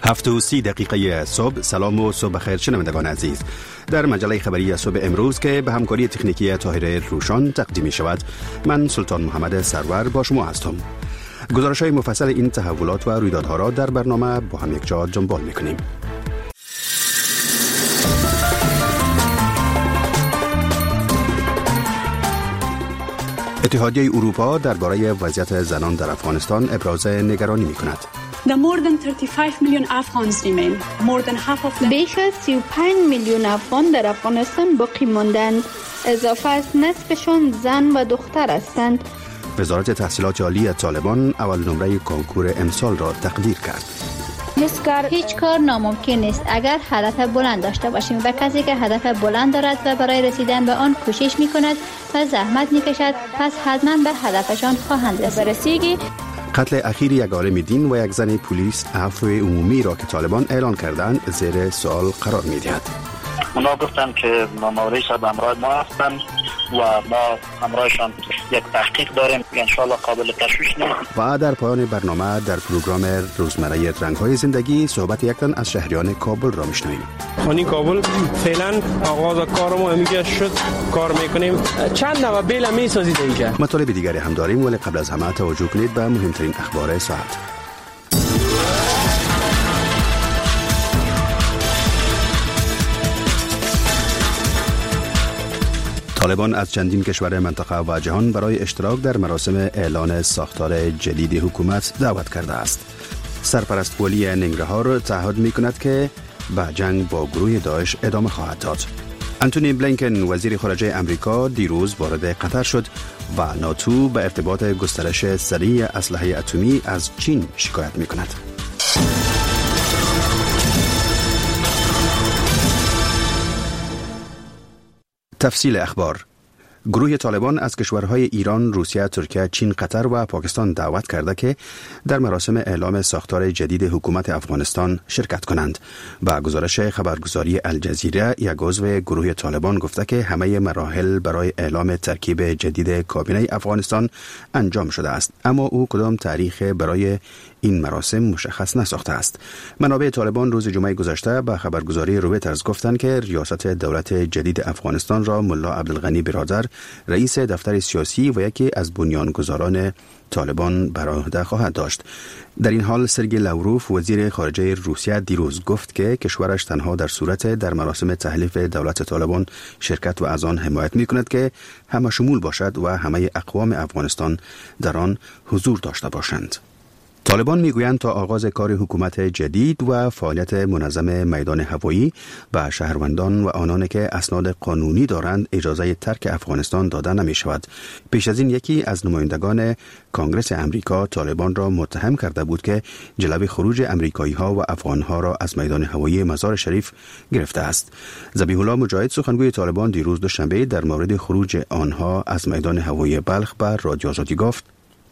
7:30 صبح. سلام و صبح بخیر شنوندگان عزیز. در مجله خبری صبح امروز که به همکاری تکنیکی طاهر روشان تقدیم می شود، من سلطان محمد سرور با شما هستم. گزارش‌های مفصل این تحولات و رویدادها را در برنامه با هم یک جا دنبال می‌کنیم. اتحادیه اروپا درباره وضعیت زنان در افغانستان ابراز نگرانی می‌کند. بیش از 35 میلیون افغان در افغانستان باقی ماندند. اضافه از نصفشان زن و دختر هستند. وزارت تحصیلات عالی طالبان اول نمره کنکور امسال را تقدیر کرد. هیچ کار ناممکن نیست اگر هدف بلند داشته باشیم و کسی که هدف بلند دارد و برای رسیدن به آن کوشش می‌کند و زحمت می‌کشد، پس حتما به هدفشان خواهند رسید. قتل اخیر یک عالم دین و یک زن پلیس عفو عمومی را که طالبان اعلان کردند زیر سوال قرار می‌دهد. اونا گفتن که ماموری صاحب همراه ما هستن و ما همراهشان یک تحقیق داریم که انشاءالله قابل تشویش نیست. و در پایان برنامه در پروگرام روزمره رنگ‌های زندگی صحبت یک تن از شهریان کابل را میشنویم. خانی کابل فعلا آغاز کارمو همیشه شد، کار میکنیم. چند نوع بیل میسازید اینجا. مطالب دیگری هم داریم، ولی قبل از همه توجه کنید به مهمترین اخبار ساعت. طالبان از چندین کشور منطقه و جهان برای اشتراک در مراسم اعلان ساختار جدید حکومت دعوت کرده است. سرپرست ولی ننگرهار تعهد می‌کند که به جنگ با گروه داعش ادامه خواهد داد. انتونی بلینکن وزیر خارجه امریکا دیروز وارد قطر شد و ناتو به ارتباط گسترش سریع اسلحه اتمی از چین شکایت می‌کند. تفصیل اخبار. گروه طالبان از کشورهای ایران، روسیه، ترکیه، چین، قطر و پاکستان دعوت کرده که در مراسم اعلام ساختار جدید حکومت افغانستان شرکت کنند. با گزارش خبرگزاری الجزیره، یک عضو گروه طالبان گفته که همه مراحل برای اعلام ترکیب جدید کابینه افغانستان انجام شده است، اما او کدام تاریخ برای این مراسم مشخص نساخته است. منابع طالبان روز جمعه گذشته به خبرگزاری رویترز گفتند که ریاست دولت جدید افغانستان را ملا عبدالغنی برادر، رئیس دفتر سیاسی و یکی از بنیانگذاران طالبان بر عهده خواهد داشت. در این حال سرگئی لاوروف وزیر خارجه روسیه دیروز گفت که کشورش تنها در صورت در مراسم تحلیف دولت طالبان شرکت و از آن حمایت می‌کند که همه شمول باشد و همه اقوام افغانستان در آن حضور داشته باشند. طالبان میگویند تا آغاز کار حکومت جدید و فعالیت منظم میدان هوایی به شهروندان و آنان که اسناد قانونی دارند اجازه ترک افغانستان داده نمی شود. پیش از این یکی از نمایندگان کنگره امریکا طالبان را متهم کرده بود که جلوی خروج امریکایی ها و افغان ها را از میدان هوایی مزار شریف گرفته است. ذبیح الله مجاهد سخنگوی طالبان دیروز دوشنبه در مورد خروج آنها از میدان هوایی بلخ به رادیو آزادی گفت: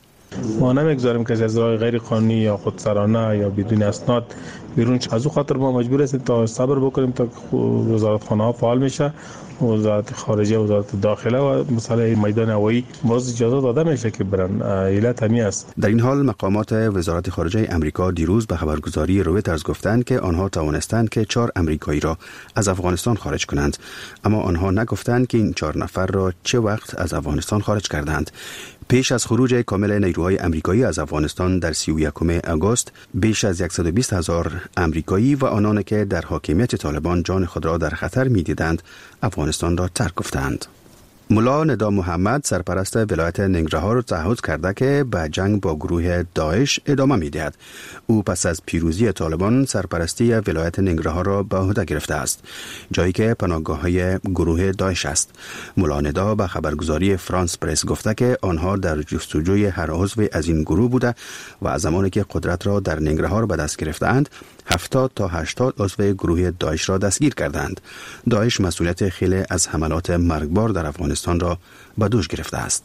ما نمیگذاریم کسی از راه غیر قانونی یا خودسرانه یا بدون اسناد بیرون. از او خاطر ما مجبور هستیم تا صبر بکنیم تا وزارتخانه ها فعال میشه، وزارت خارجه، وزارت داخله و مسئله میدان هوایی باز اجازه داده میشه که برن. علت همین است. در این حال مقامات وزارت خارجه امریکا دیروز به خبرگزاری رویترز گفتند که آنها توانستند که 4 امریکایی را از افغانستان خارج کنند، اما آنها نگفتند که این 4 نفر را چه وقت از افغانستان خارج کردند. پیش از خروج کامل نیروهای امریکایی از افغانستان در 31 آگوست، بیش از 120,000 امریکایی و آنان که در حاکمیت طالبان جان خود را در خطر می‌دیدند افغانستان را ترک گفتند. ملا ندا محمد سرپرست ولایت ننگرهار تعهد کرده که به جنگ با گروه داعش ادامه می‌دهد. او پس از پیروزی طالبان سرپرستی ولایت ننگرهار را به عهده گرفته است، جایی که پناهگاه‌های گروه داعش است. ملا ندا به خبرگزاری فرانس پرس گفته که آنها در جستجوی هر عضو از این گروه بوده و از زمانی که قدرت را در ننگرهار به دست گرفتند 70 تا 80 عضو گروه داعش را دستگیر کردند. داعش مسئولیت خیلی از حملات مرگبار در افغانستان را به دوش گرفته است.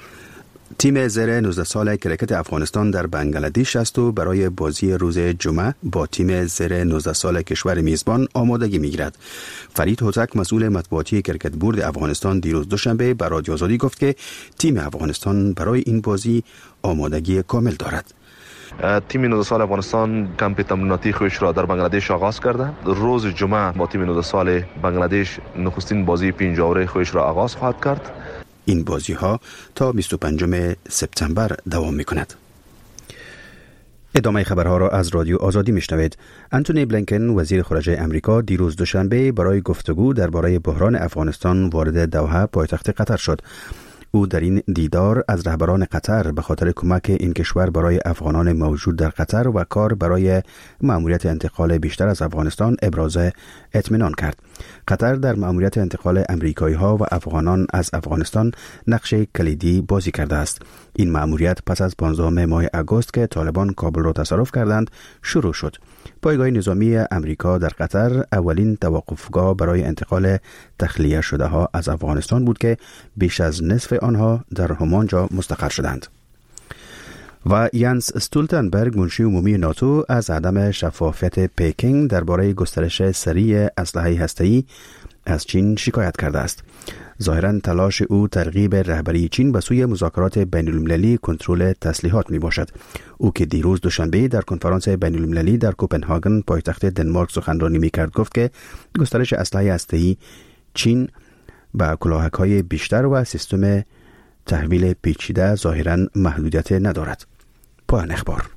تیم زیر 19 سال کرکت افغانستان در بنگلادش است و برای بازی روز جمعه با تیم زیر 19 سال کشور میزبان آمادگی میگیرد. فرید هوتک مسئول مطبوعاتی کرکت بورد افغانستان دیروز دوشنبه به رادیو آزادی گفت که تیم افغانستان برای این بازی آمادگی کامل دارد. تیم 19 سال افغانستان کمپ تمریناتی خودش را در بنگلادش آغاز کرده. روز جمعه با تیم 19 سال بنگلادش نخستین بازی 5 آوره خودش را آغاز خواهد کرد. این بازی ها تا 25 سپتامبر دوام می کند. ادامه خبرها را از رادیو آزادی میشنوید. انتونی بلینکن وزیر خارجه امریکا دیروز دوشنبه برای گفتگو درباره بحران افغانستان وارد دوحه پایتخت قطر شد. او در این دیدار از رهبران قطر به خاطر کمک این کشور برای افغانان موجود در قطر و کار برای مأموریت انتقال بیشتر از افغانستان ابراز اطمینان کرد. قطر در مأموریت انتقال امریکایی‌ها و افغانان از افغانستان نقش کلیدی بازی کرده است. این مأموریت پس از 15 ماه آگوست که طالبان کابل را تصرف کردند شروع شد. پایگاه نظامی امریکا در قطر اولین توقفگاه برای انتقال تخلیه شده ها از افغانستان بود که بیش از نصف آنها در همانجا مستقر شدند. و یانس استولتنبرگ منشی عمومی ناتو از عدم شفافیت پکینگ درباره گسترش سریع اسلحه هسته‌ای از چین شکایت کرده است. ظاهراً تلاش او ترغیب رهبری چین به سوی مذاکرات بین‌المللی کنترل تسلیحات می باشد. او که دیروز دوشنبه در کنفرانس بین‌المللی در کوپنهاگن پایتخت دنمارک سخنرانی می کرد گفت که گسترش اسلحه هسته‌ای چین با کلاهک‌های بیشتر و سیستم تحویل پیچیده ظاهراً محدودیت ندارد. پایان اخبار.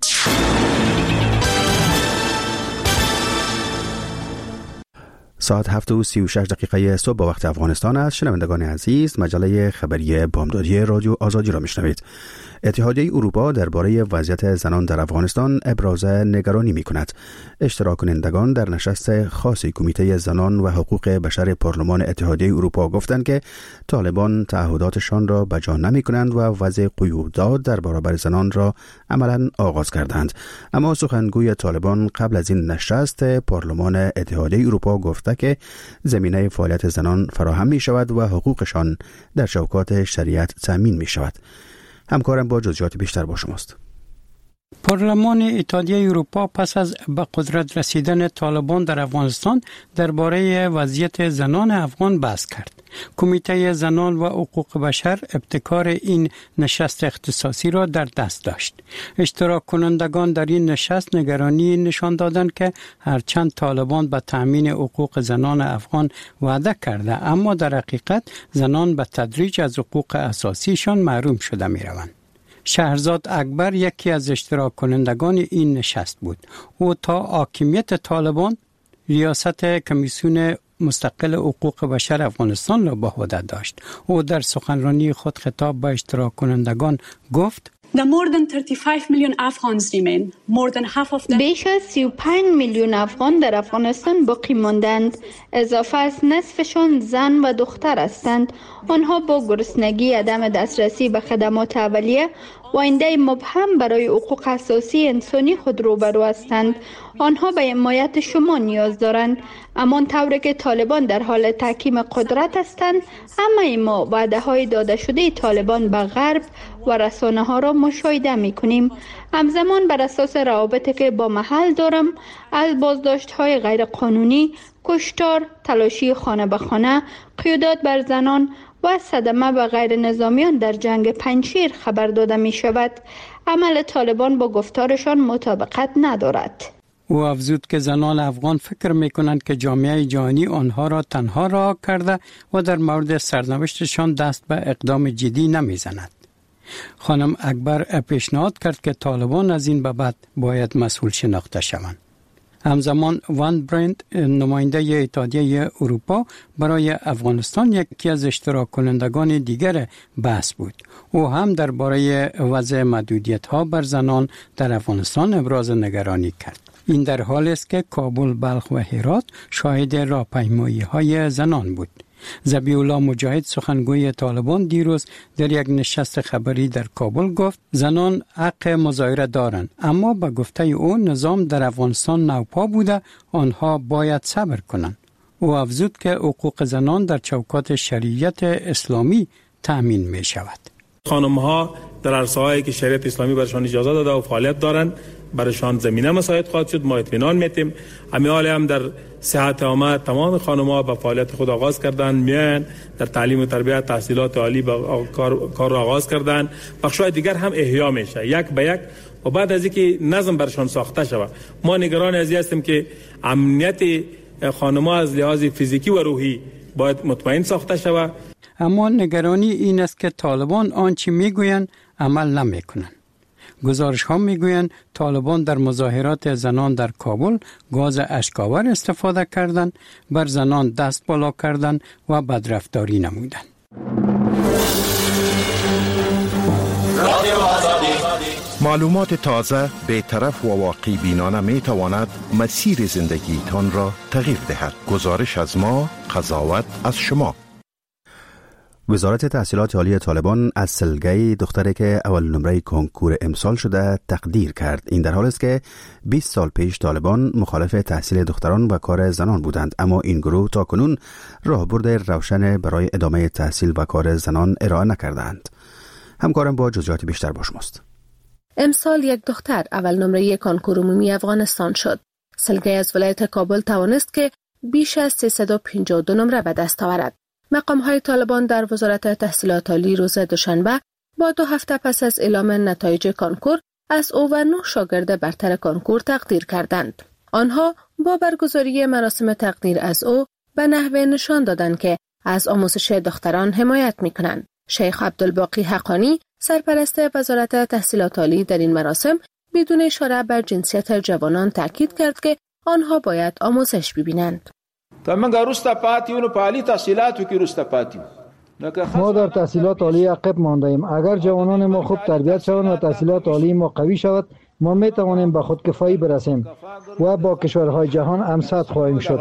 ساعت 7:36 صبح با وقت افغانستان است. شنوندگان عزیز، مجله خبری بامدادی رادیو آزادی را میشنوید. اتحادیه اروپا درباره وضعیت زنان در افغانستان ابراز نگرانی می‌کند. اشتراک کنندگان در نشست خاص کمیته زنان و حقوق بشر پارلمان اتحادیه اروپا گفتند که طالبان تعهداتشان را بجا نمی‌کنند و وضع قیودات در برابر زنان را عملاً آغاز کردند. اما سخنگوی طالبان قبل از این نشست پارلمان اتحادیه اروپا گفته که زمینه فعالیت زنان فراهم می‌شود و حقوقشان در چوکات شریعت تامین می‌شود. همکارم با جزئیات بیشتر با شماست. پارلمان اتحادیه اروپا پس از به قدرت رسیدن طالبان در افغانستان درباره وضعیت زنان افغان بحث کرد. کمیته زنان و حقوق بشر ابتکار این نشست اختصاصی را در دست داشت. اشتراک کنندگان در این نشست نگرانی نشان دادند که هرچند طالبان به تأمین حقوق زنان افغان وعده کرده، اما در حقیقت زنان به تدریج از حقوق اساسیشان محروم شده می روند. شهرزاد اکبر یکی از اشتراک کنندگان این نشست بود. او تا حاکمیت طالبان ریاست کمیسیون مستقل حقوق بشر افغانستان را به عهده داشت. او در سخنرانی خود خطاب به اشتراک کنندگان گفت: بیش از 35 میلیون افغان در افغانستان باقی ماندند. اضافه از نصفشان زن و دختر هستند. آنها با گرسنگی، عدم دسترسی به خدمات اولیه و آینده مبهم برای حقوق اساسی انسانی خود روبرو هستند. آنها به حمایت شما نیاز دارند. همان طوری که طالبان در حال تحکیم قدرت هستند، اما ما وعده های داده شده طالبان به غرب و رسانه ها را مشاهده می کنیم. همزمان بر اساس روابطی که با محل دارم، از بازداشت های غیر قانونی، کشتار، تلاشی خانه به خانه، قیودات بر زنان و صدمه به غیر نظامیان در جنگ پنجشیر خبر داده می شود. عمل طالبان با گفتارشان مطابقت ندارد. او افزود که زنان افغان فکر می کنند که جامعه جهانی آنها را تنها رها کرده و در مورد سرنوشتشان دست به اقدام جدی نمی زند. خانم اکبر پیشنهاد کرد که طالبان از این به بعد باید مسئول شناخته شوند. همزمان وان برند، نماینده اتحادیه اروپا برای افغانستان، یکی از اشتراک کنندگان دیگر بحث بود. او هم درباره وضع محدودیت‌ها بر زنان در افغانستان ابراز نگرانی کرد. این در حالی است که کابل، بلخ و هرات شاهد راهپیمایی‌های زنان بود. ذبیح الله مجاهد، سخنگوی طالبان، دیروز در یک نشست خبری در کابل گفت زنان حق مظاهره دارند، اما به گفته او نظام در افغانستان نوپا بوده، آنها باید صبر کنند. او افزود که حقوق زنان در چوکات شریعت اسلامی تأمین می شود. خانم ها در عرصه‌هایی که شریعت اسلامی برشان اجازه داده و فعالیت دارند، برشان زمینه مساعد خواهد شد. ما اطمینان میتیم. همین حال هم در صحت عامه تمام خانم‌ها به فعالیت خود آغاز کردند، میان در تعلیم و تربیت، تحصیلات عالی کار را آغاز کردند. بخش‌های دیگر هم احیا میشه. یک به یک و بعد از اینکه نظم برشان ساخته شود، ما نگران از این هستیم که امنیت خانم‌ها از لحاظ فیزیکی و روحی باید مطمئن ساخته شود. اما نگرانی این است که طالبان آنچه میگویند عمل نمیکنند. گزارش ها میگویند طالبان در مظاهرات زنان در کابل گاز اشک‌آور استفاده کردند، بر زنان دست بالا کردند و بدرفتاری نمودند. معلومات تازه، بی‌طرف و واقع بینانه می تواند مسیر زندگی تان را تغییر دهد. گزارش از ما، قضاوت از شما. وزارت تحصیلات عالی طالبان از سلگی دختری که اول نمره کنکور امسال شده تقدیر کرد. این در حال است که 20 سال پیش طالبان مخالف تحصیل دختران و کار زنان بودند، اما این گروه تاکنون راهبرد روشن برای ادامه تحصیل و کار زنان ارائه نکردند. همکارم با جزئیات بیشتر با شماست. امسال یک دختر اول نمره کنکور عمومی افغانستان شد. سلگی از ولایت کابل توانست که بیش از 352 نمره به دست آورد. مقام‌های طالبان در وزارت تحصیلات عالی روز دوشنبه با 2 هفته پس از اعلام نتایج کنکور از او و 9 شاگرد برتر کنکور تقدیر کردند. آنها با برگزاری مراسم تقدیر از او به نحوه نشان دادند که از آموزش دختران حمایت می‌کنند. شیخ عبدالباقی حقانی سرپرست وزارت تحصیلات عالی در این مراسم بدون اشاره بر جنسیت جوانان تاکید کرد که آنها باید آموزش ببینند. ما در تحصیلات عالی عقب مانده ایم. اگر جوانان ما خوب تربیت شوند و تحصیلات عالی ما قوی شود، ما می توانیم به خودکفایی برسیم و با کشورهای جهان همسط خواهیم شد.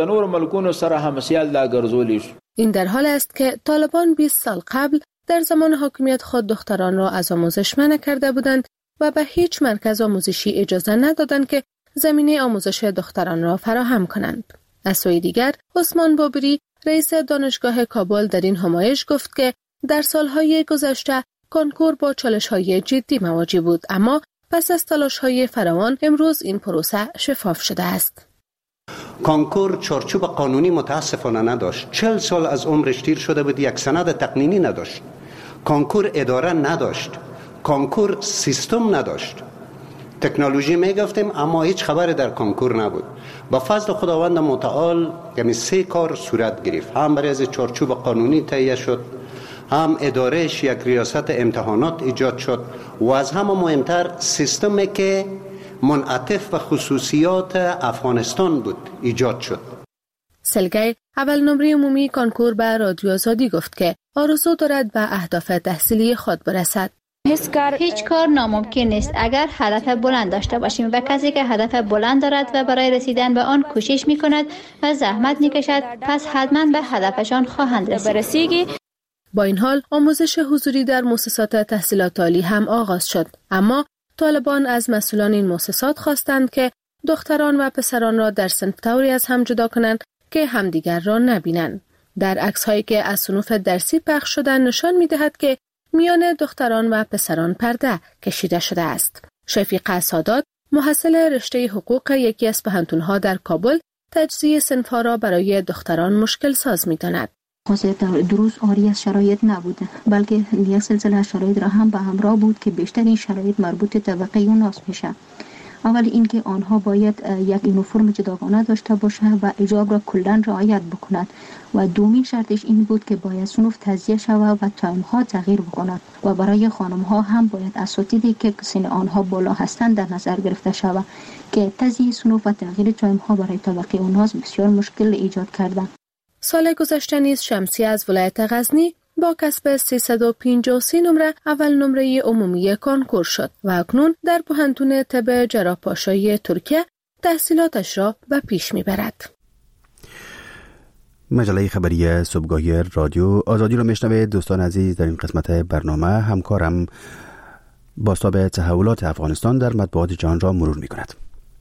این در حال است که طالبان 20 سال قبل در زمان حاکمیت خود دختران را از آموزش منع کرده بودند و به هیچ مرکز آموزشی اجازه ندادند که زمینه آموزش دختران را فراهم کنند. از سوی دیگر، عثمان بابری رئیس دانشگاه کابل در این همایش گفت که در سالهای گذشته کنکور با چالش‌های جدی مواجه بود، اما پس از تلاش‌های فراوان امروز این پروسه شفاف شده است. کنکور چارچوب قانونی متاسفانه نداشت. 40 سال از عمرش تیر شده بود، یک سند تقنینی نداشت. کنکور اداره نداشت. کنکور سیستم نداشت. تکنولوژی میگفتیم اما هیچ خبری در کنکور نبود. با فضل خداوند متعال یعنی 3 کار صورت گرفت. هم برای از چارچوب قانونی تهیه شد، هم ادارهش یک ریاست امتحانات ایجاد شد و از همه مهمتر سیستمی که منعطف و خصوصیات افغانستان بود ایجاد شد. سلگی اول نمره عمومی کنکور به رادیو آزادی گفت که آرزو دارد به اهداف تحصیلی خود برسد. هیچ کار ناممکن نیست اگر هدف بلند داشته باشیم و کسی که هدف بلند دارد و برای رسیدن به آن کوشش می کند و زحمت می کشد پس حتما به هدفشان خواهند رسید. با این حال آموزش حضوری در مؤسسات تحصیلات عالی هم آغاز شد، اما طالبان از مسئولان این مؤسسات خواستند که دختران و پسران را در صنف طوری از هم جدا کنند که همدیگر را نبینند. در عکس‌هایی که از صنوف درسی پخش شدن نشان می‌دهد که میان دختران و پسران پرده کشیده شده است. شفیقه سادات، محصل رشته حقوق یکی از پوهنتون‌ها در کابل، تجزیه صنف‌ها را برای دختران مشکل ساز می‌داند. دروس آری از شرایط نبوده، بلکه یک سلسله شرایط را هم به همراه بود که بیشتر این شرایط مربوط طبقه اوناس میشه. اول اینکه آنها باید یک یونیفرم جداگانه داشته باشه و حجاب را کلاً رعایت بکند و دومین شرطش این بود که باید صنف تجزیه شود و تایم ها تغییر بکند و برای خانم ها هم باید اساتیدی که سن آنها بالا هستند در نظر گرفته شود که تجزیه صنف و تغییر تایم ها برای طبقه اوناس بسیار مشکل ایجاد کرده. سال گذشته نیز شمسی از ولایت غزنی با کسب 353 نمره اول نمره عمومی کنکور شد و اکنون در پوهنتون طب جراح‌پاشایی ترکیه تحصیلاتش را به پیش میبرد. مجله خبری صبحگاهی رادیو آزادی را میشنوید. دوستان عزیز، در این قسمت برنامه همکارم بازتاب تحولات افغانستان در مطبوعات جهان را مرور میکند.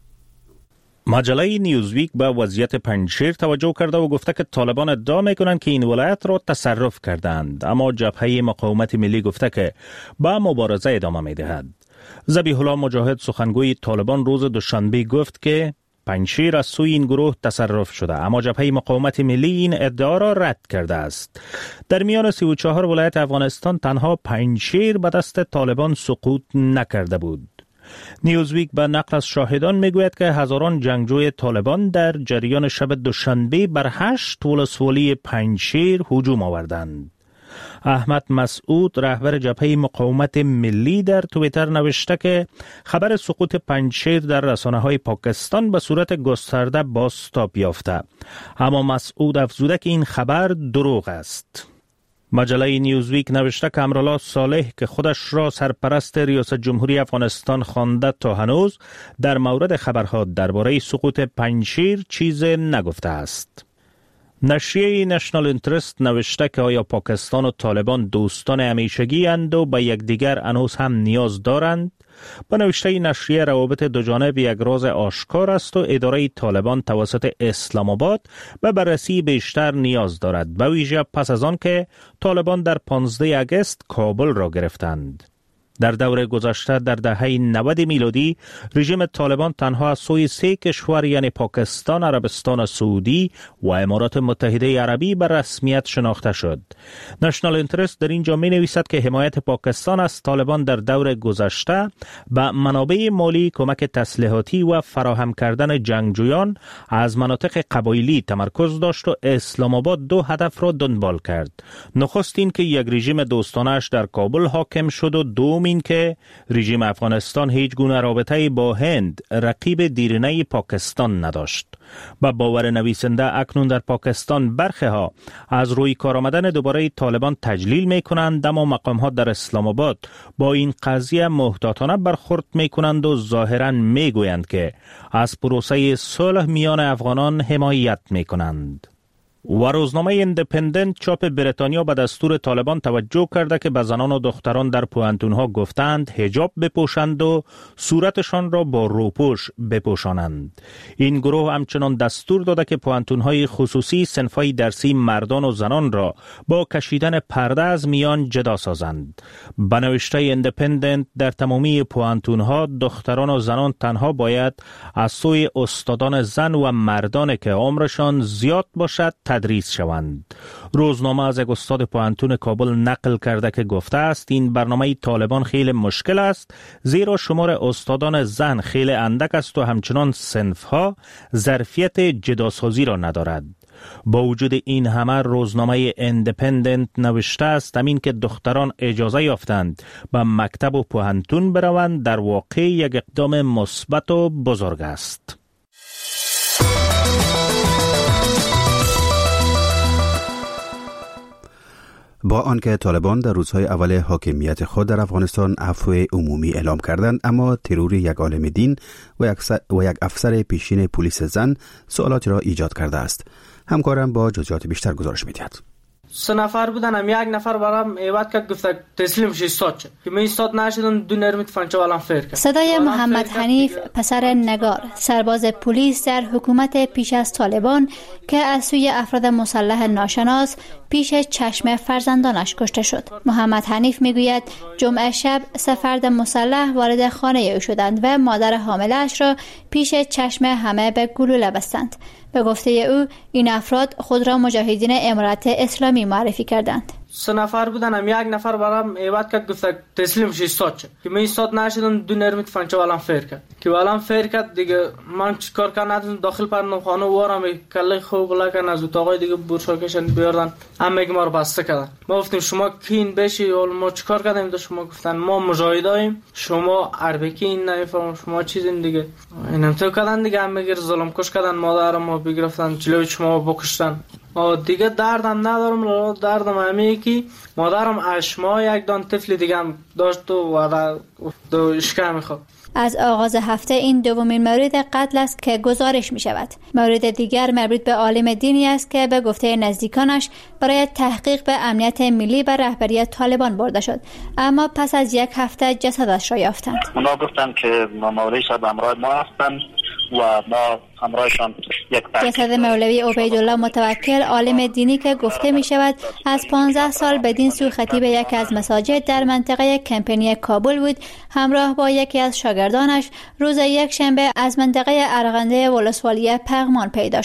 مجله نیوزویک به وضعیت پنجشیر توجه کرده و گفته که طالبان ادعا میکنند که این ولایت را تصرف کردند، اما جبهه مقاومت ملی گفته که به مبارزه ادامه میدهد. ذبیح الله مجاهد سخنگوی طالبان روز دوشنبه گفت که پنجشیر از سوی این گروه تصرف شده، اما جبهه مقاومت ملی این ادعا را رد کرده است. در میان 34 ولایت افغانستان تنها پنجشیر به دست طالبان سقوط نکرده بود. نیوزویک به نقل از شاهدان میگوید که هزاران جنگجوی طالبان در جریان شب دوشنبه بر 8 ولسوالی پنجشیر هجوم آوردند. احمد مسعود رهبر جبهه مقاومت ملی در توییتر نوشته که خبر سقوط پنجشیر در رسانه‌های پاکستان به صورت گسترده بازتاب یافته، اما مسعود افزوده که این خبر دروغ است. مجله نیوزویک نوشته که امرالله صالح که خودش را سرپرست ریاست جمهوری افغانستان خوانده تا هنوز در مورد خبرها درباره سقوط پنجشیر چیز نگفته است. نشریه نشنال اینترست نوشته که آیا پاکستان و طالبان دوستان همیشگی اند و به یکدیگر هنوز هم نیاز دارند؟ با نوشته نشریه روابط دو جانب یک راز آشکار است و اداره طالبان توسط اسلام آباد به بررسی بیشتر نیاز دارد، به ویژه پس از آن که طالبان در 15 اگست کابل را گرفتند. در دور گذشته در دهه 90 میلادی رژیم طالبان تنها از سوی 3 کشور یعنی پاکستان، عربستان سعودی و امارات متحده عربی به رسمیت شناخته شد. نشنال اینترست در اینجا می نویسد که حمایت پاکستان از طالبان در دور گذشته به منابع مالی، کمک تسلیحاتی و فراهم کردن جنگجویان از مناطق قبایلی تمرکز داشت و اسلام آباد 2 هدف را دنبال کرد. نخست این که یک رژیم دوستانش در کابل حاکم شد و دوم این که رژیم افغانستان هیچ گونه رابطه با هند، رقیب دیرینه پاکستان نداشت. با باور نویسنده اکنون در پاکستان برخی‌ها از روی کار آمدن دوباره طالبان تجلیل می‌کنند، اما مقام‌ها در اسلام آباد با این قضیه محتاطانه برخورد می‌کنند و ظاهراً می‌گویند که از پروسه صلح میان افغانان حمایت می‌کنند. و روزنامه ایندیپندنت چاپ بریتانیا به دستور طالبان توجه کرده که به زنان و دختران در پوهنتون‌ها گفتند حجاب بپوشند و صورتشان را با روپوش بپوشانند. این گروه همچنان دستور داده که پوهنتون‌های خصوصی صنف‌های درسی مردان و زنان را با کشیدن پرده از میان جدا سازند. به نوشته ایندیپندنت در تمامی پوهنتون‌ها دختران و زنان تنها باید از سوی استادان زن و مردان که عمرشان زیاد باشد تدریس شوند. روزنامه از یک استاد پوهنتون کابل نقل کرده که گفته است این برنامه طالبان خیلی مشکل است، زیرا شمار استادان زن خیلی اندک است و همچنان صنفها ظرفیت جداسازی را ندارد. با وجود این همه روزنامه ایندیپندنت نوشته است همین که دختران اجازه یافتند به مکتب و پوهنتون بروند در واقع یک اقدام مثبت و بزرگ است. با آنکه طالبان در روزهای اول حاکمیت خود در افغانستان عفو عمومی اعلام کردند، اما ترور یک عالم دین و یک افسر پیشین پلیس زن سوالاتی را ایجاد کرده است. همکارم با جزئیات بیشتر گزارش می‌دهد. 3 نفر بودن، هم یک نفر برام ایواد کرد گفت تسلیم شی استاد شد که من استاد نشدم، دو نرمیت فنچه والام فیر کرد. صدای محمد حنیف پسر نگار، سرباز پلیس در حکومت پیش از طالبان که از سوی افراد مسلح ناشناس پیش چشم فرزندانش کشته شد. محمد حنیف میگوید جمعه شب 3 فرد مسلح وارد خانه او شدند و مادر حامله‌اش را پیش چشم همه به گلوله بستند. به گفته او این افراد خود را مجاهدین امارت اسلامی معرفی کردند. 3 نفر بودن، هم یک نفر برام ایواد کرد گفت تسلیم شی استاد شد که من استاد نشدم، دو نرمیت فنچه والام فیر کرد که والام فیر کرد. دیگه من چیکار کنم؟ داخل پردم خانه وارم کله خوب لکن از اتاقای دیگه برشاکشن بیاردن، همه ما رو بسته کردن. ما گفتیم شما کین بشی، ما چیکار کردیم؟ تو شما گفتن ما مجاهدایم، شما عربکی نمیفهمم، شما چیزین دیگه. اینم تو کردن دیگه، همه گیر ظلم کش کردن، مادرم ما بگرفتن جلوی شما بکشتن. دیگه دردم ندارم، دردم همه که مادرم 8 ماه یک دان طفل دیگه هم داشت و دو اشکه میخواد. از آغاز هفته این دومین مورد قتل است که گزارش می شود. مورد دیگر مربوط به عالم دینی است که به گفته نزدیکانش برای تحقیق به امنیت ملی به رهبری طالبان برده شد، اما پس از 1 هفته جسدش را یافتند. اونا گفتن که مولوی صاحب همراه ما هستند و ما همراهشان جسد مولوی عبیدالله متوکل، عالم دینی که گفته می شود از 15 سال بدین سو خطیب یکی از مساجد در منطقه کمپینی کابل بود، همراه با یکی از شاگردانش روز 1 شنبه از منطقه ارغنده ولسوالی پغمان پیدا شد.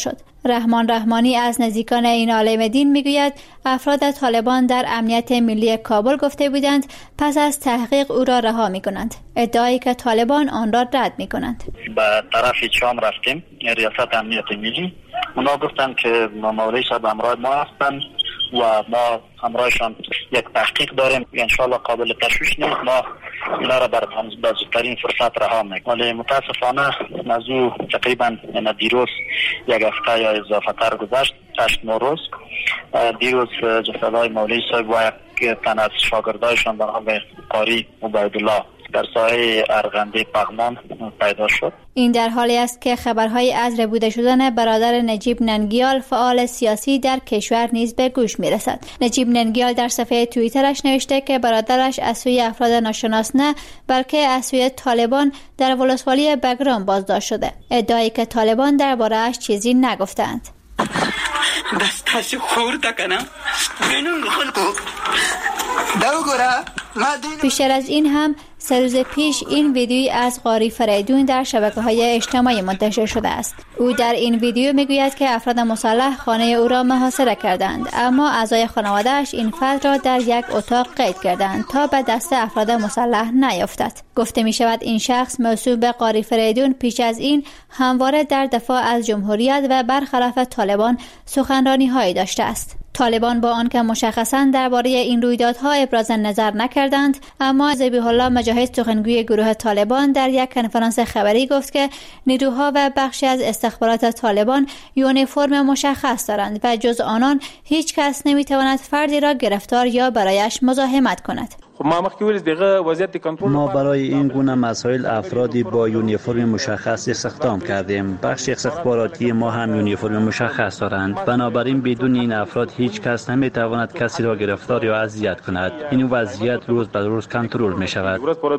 رحمان رحمانی از نزدیکان این عالم دین میگوید افراد طالبان در امنیت ملی کابل گفته بودند پس از تحقیق او را رها میکنند، ادعایی که طالبان آن را رد میکنند. به طرف شام رفتیم، ریاست امنیت ملی، اونا گفتند که مولوی صاحب همراه ما هستند و ما همراهشان یک تحقیق داریم، انشالله قابل تشویش نیست، ما اینا را بر زودترین فرصت رها میکنیم. ولی متاسفانه از او تقریبا دیروز یک هفته یا اضافه تر گذشت، 8-9 روز. دیروز جسدهای مولوی صاحب و یک تن از شاگردایشان به نام قاری عبیدالله در ساحه ارغنده پغمان پیدا شد. این در حالی است که خبرهای از ربوده شدن برادر نجیب ننگیال فعال سیاسی در کشور نیز به گوش میرسد. نجیب ننگیال در صفحه توییترش نوشته که برادرش از سوی افراد ناشناس نه بلکه از سوی طالبان در ولسوالی بگرام بازداشت شده، ادعایی که طالبان درباره‌اش چیزی نگفتند. دستش خورده کنم بینون خلقو دو گره. بیشتر از این هم 3 روز پیش این ویدیویی از قاری فریدون در شبکه‌های اجتماعی منتشر شده است. او در این ویدیو میگوید که افراد مسلح خانه او را محاصره کردند، اما اعضای خانواده‌اش این فرد را در یک اتاق قید کردند تا به دست افراد مسلح نیفتد. گفته می شود این شخص موصوف به قاری فریدون پیش از این همواره در دفاع از جمهوریت و برخلاف طالبان سخنرانی‌هایی داشته است. طالبان با آنکه مشخصاً درباره این رویدادها ابراز نظر نکردند، اما ذبیح الله مجاهد سخنگوی گروه طالبان در یک کنفرانس خبری گفت که نیروها و بخشی از استخبارات طالبان یونیفرم مشخص دارند و جز آنان هیچ کس نمیتواند فردی را گرفتار یا برایش مزاحمت کند. ما برای این گونه مسائل افرادی با یونیفرم مشخص استخدام کردیم. بخش استخباراتی ما هم یونیفرم مشخص دارند. بنابراین بدون این افراد هیچ کس نمیتواند کسی را گرفتار یا اذیت کند. این وضعیت روز به روز کنترل می شود.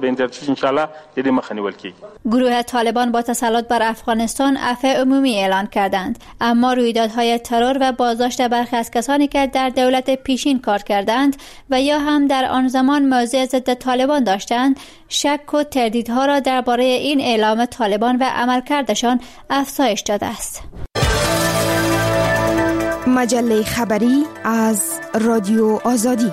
گروه طالبان با تسلط بر افغانستان عفو عمومی اعلان کردند، اما رویدادهای ترور و بازداشت برخی از کسانی که در دولت پیشین کار کردند و یا هم در آن زمان موضع ضد طالبان داشتند، شک و تردیدها را درباره این اعلام طالبان و عملکردشان افزایش داده است. مجله خبری از رادیو آزادی.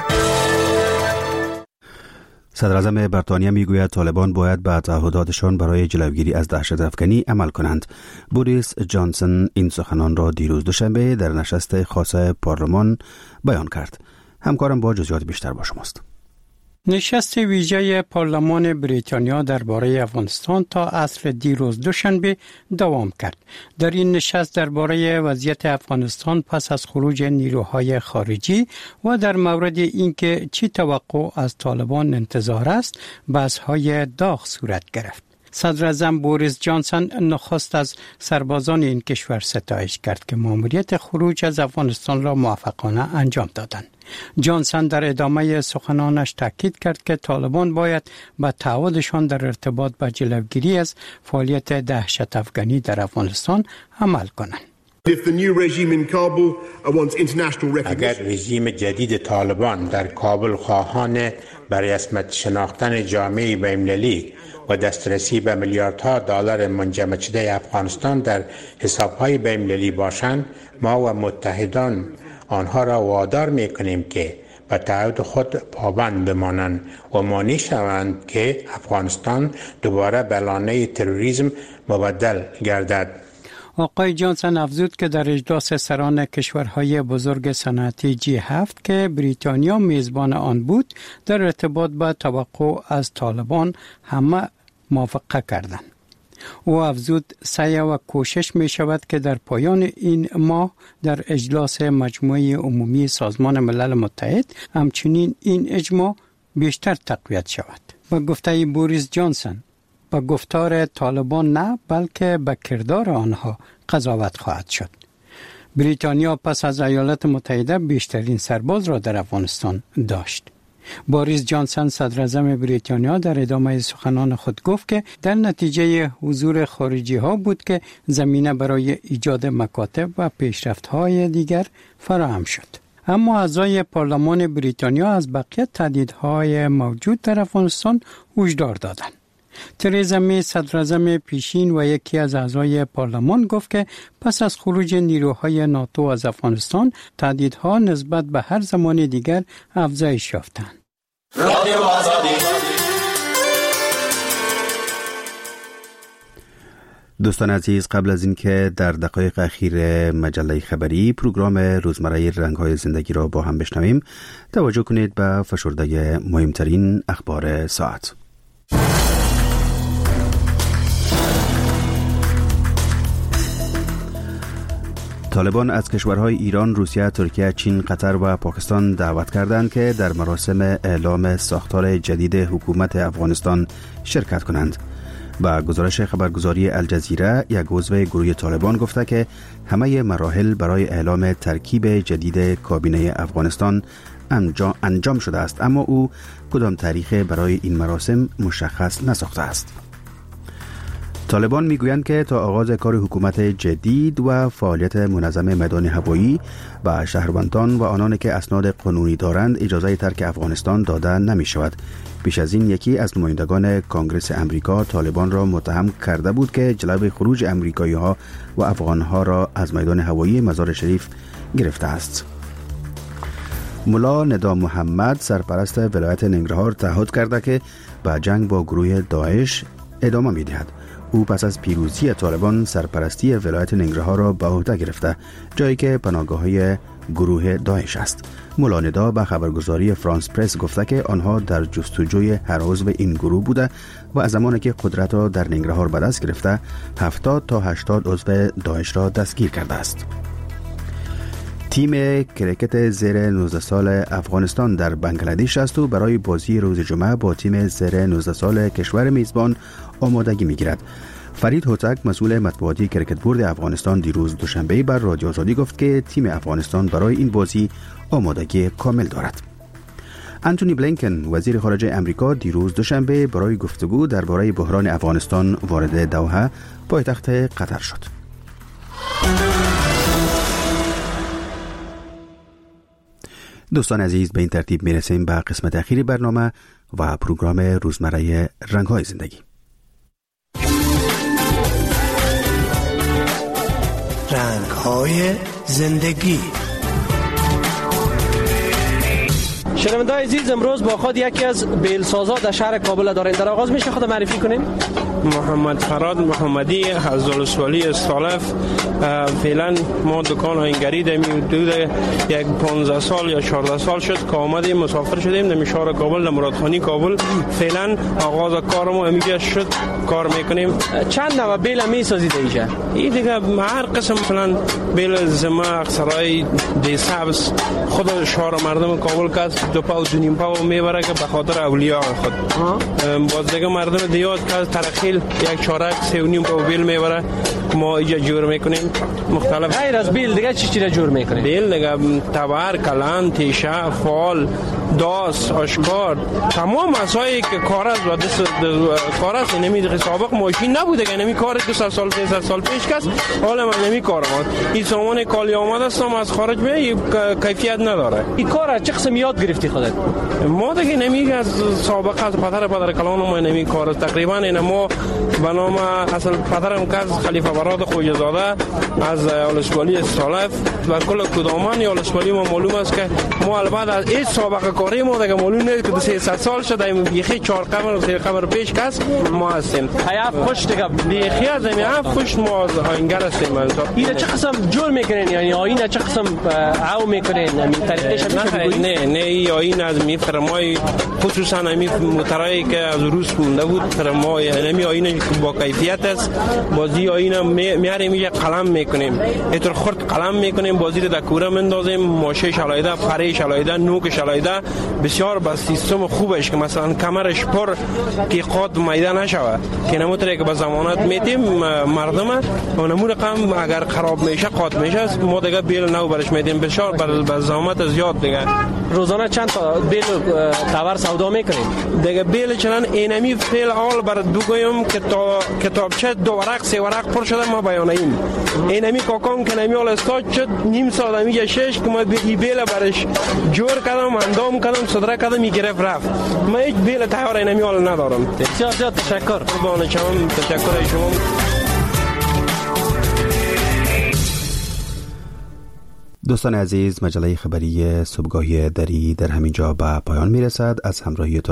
صدراعظم بریتانیا میگوید طالبان باید به تعهداتشان برای جلوگیری از دهشت افکنی عمل کنند. بوریس جانسون این سخنان را دیروز دوشنبه در نشست خاص پارلمان بیان کرد. همکارم با جزئیات بیشتر با شماست. نشست ویژه پارلمان بریتانیا درباره افغانستان تا عصر دیروز دوشنبه دوام کرد. در این نشست درباره وضعیت افغانستان پس از خروج نیروهای خارجی و در مورد اینکه چی توقع از طالبان انتظار است، بحث‌های داغ صورت گرفت. صدراعظم بوریس جانسون نخست از سربازان این کشور ستایش کرد که ماموریت خروج از افغانستان را موفقانه انجام دادند. جانسون در ادامه سخنانش تاکید کرد که طالبان باید به تعهدشان در ارتباط با جلوگیری از فعالیت دهشت افغانی در افغانستان عمل کنند. اگر رژیم جدید طالبان در کابل خواهان به رسمیت شناختن جامعه بین‌المللی و دسترسی به میلیاردها دلار منجمد شده افغانستان در حساب‌های بین‌المللی باشند، ما و متحدان آنها را وادار می‌کنیم که به تعهد خود پابند بمانند و مانع شوند که افغانستان دوباره به لانه تروریسم مبدل گردد. آقای جانسون افزود که در اجلاس سران کشورهای بزرگ صنعتی G7 که بریتانیا میزبان آن بود، در ارتباط با توقع از طالبان همه موافقه کردند. او افزود سعی و کوشش می شود که در پایان این ماه در اجلاس مجموعه عمومی سازمان ملل متحد همچنین این اجماع بیشتر تقویت شود. با گفته بوریس جانسون، با گفتار طالبان نه بلکه به کردار آنها قضاوت خواهد شد. بریتانیا پس از ایالات متحده بیشترین سرباز را در افغانستان داشت. بوریس جانسون صدراعظم بریتانیا در ادامه سخنان خود گفت که در نتیجه حضور خارجی ها بود که زمینه برای ایجاد مکاتب و پیشرفت های دیگر فراهم شد. اما اعضای پارلمان بریتانیا از بقیه تهدیدهای موجود در افغانستان هشدار دادند. تریزا می صدراعظم پیشین و یکی از اعضای پارلمان گفت که پس از خروج نیروهای ناتو از افغانستان تهدیدها نسبت به هر زمان دیگر افزایش یافتند. دوستان عزیز، قبل از اینکه در دقایق اخیر مجله خبری پروگرام روزمره رنگ‌های زندگی را با هم بشنویم، توجه کنید به فشرده مهمترین اخبار ساعت. طالبان از کشورهای ایران، روسیه، ترکیه، چین، قطر و پاکستان دعوت کردند که در مراسم اعلام ساختار جدید حکومت افغانستان شرکت کنند. با گزارش خبرگزاری الجزیره، یک عضو گروه طالبان گفته که همه مراحل برای اعلام ترکیب جدید کابینه افغانستان انجام شده است، اما او کدام تاریخ برای این مراسم مشخص نساخته است. طالبان میگویند که تا آغاز کار حکومت جدید و فعالیت منظم میدان هوایی و شهروندان و آنان که اسناد قانونی دارند اجازه ترک افغانستان داده نمی شود. پیش از این یکی از نمایندگان کنگره امریکا طالبان را متهم کرده بود که جلوی خروج امریکایی ها و افغان ها را از میدان هوایی مزار شریف گرفته است. ملا ندا محمد سرپرست ولایت ننگرهار تعهد کرده که به جنگ با گروه داعش ادامه می دهد. او پس از پیروزی طالبان سرپرستی ولایت ننگرهار را به عهده گرفته، جایی که پناهگاه‌های گروه داعش است. ملا ندا به خبرگزاری فرانس پرس گفته که آنها در جستجوی هر عضو این گروه بوده و از زمانی که قدرت را در ننگرهار به دست گرفته 70 تا 80 عضو داعش را دستگیر کرده است. تیم کرکت زیر 19 سال افغانستان در بنگلادش است و برای بازی روز جمعه با تیم زیر 19 سال کشور میزبان آمادگی میگیرد. فرید هوتک مسئول مطبوعاتی کرکت بورد افغانستان دیروز دوشنبه بر رادیو آزادی گفت که تیم افغانستان برای این بازی آمادگی کامل دارد. انتونی بلینکن وزیر خارجه امریکا دیروز دوشنبه برای گفتگو درباره بحران افغانستان وارد دوحه پایتخت قطر شد. دوستان عزیز، به این ترتیب میرسیم به قسمت اخیری برنامه و پروگرام روزمره رنگ‌های زندگی. رنگ‌های زندگی. شنونده‌های عزیز، امروز با خود یکی از بیلسازا در شهر کابل داریم. در آغاز میشه خود معرفی کنیم؟ محمد فراد محمدی از ولسوالی استالف. فعلا ما دکان آینگری داریم. حدود یک 15 سال یا 14 سال شد که آمدیم مسافر شدیم در شهر کابل، در مرادخانی کابل. فعلا آغاز کار ما اینجا شد، کار میکنیم. چند نوع بیل میسازید اینجا؟ این دیگه هر قسم، مثلا بیل زما، سرای دی سبز، خود شهر مردم کابل کس 2 پاو 2.5 پاو میبره که به خاطر اولیاء خود. باز دیگه مردم دیاد که ترخیل یک چارک 3.5 پاو بیل میبره ما اینجا جور میکنیم. مختلف غیر از بیل دیگه چی را جور میکنیم؟ بیل دیگه تبر، کلان، تیشه، فال، داس، آشکار، تمام مسائلی که کار است و دست کار است. نمیده سابق ماشین نبوده که نمی کار 200 سال 300 سال پیش کس، حالا من نمی کار ما این سامان کالی آمده است از خارج به کیفیت نداره. این کار چه قسم یاد گرفتی خودت؟ ما دیگه نمیگه از سابقه از پدر کلان ما نمی کار است. تقریبا این ما به نام اصل پدرم که از خلیفه براد خوجزاده از ولسوالی استالف و کل کدامان یا ولسوالی ما معلوم است که ما البته از این سابقه کاری ما دیگه معلوم نیست که 300 سال شده این بیخی 4 قمر و 3 قمر پیش کس ما هستیم. هیاف خوش دیگه بیخی از این خوش ما از آینگر هستیم. این چه قسم جور میکنین؟ یعنی آینه چه قسم عو میکنین؟ یعنی طریقش نه این از میفرمای خصوصا همین موترایی که از روس مونده بود فرمای همین آینه با کیفیت است. بازی آینه میاریم یه قلم میکنیم، اینطور خرد قلم میکنیم، بازی رو در کوره مندازیم، ماشه شلایده، پره شلایده، نوک شلایده، بسیار با سیستم خوبش که مثلا کمرش پر که قاد میده نشوه که نموتره که با ضمانت میدیم مردم و نمور رقم اگر خراب میشه قاد میشه ما دیگه بیل نو برش میدیم. بسیار با ضمانت زیاد دیگه. روزانه چند تا بیل تاور سودا میکنیم؟ دیگه بیل چنان اینمی فعل حال برات بگویم که تا کتابچه 2 ورق 3 ورق پر شده ما بیانیم. اینمی کاکام که نمی حال استاد شد نیم ساعت میگه 6 که ما بیل برش جور کردم اندام کردم صدره کردم میگرفت رفت. من هیچ بیل تیار اینمی حال ندارم. بسیار تشکر. قربان شما، تشکر شما. دوستان عزیز، مجله خبری صبحگاهی دری در همینجا به پایان میرسد. از همراهی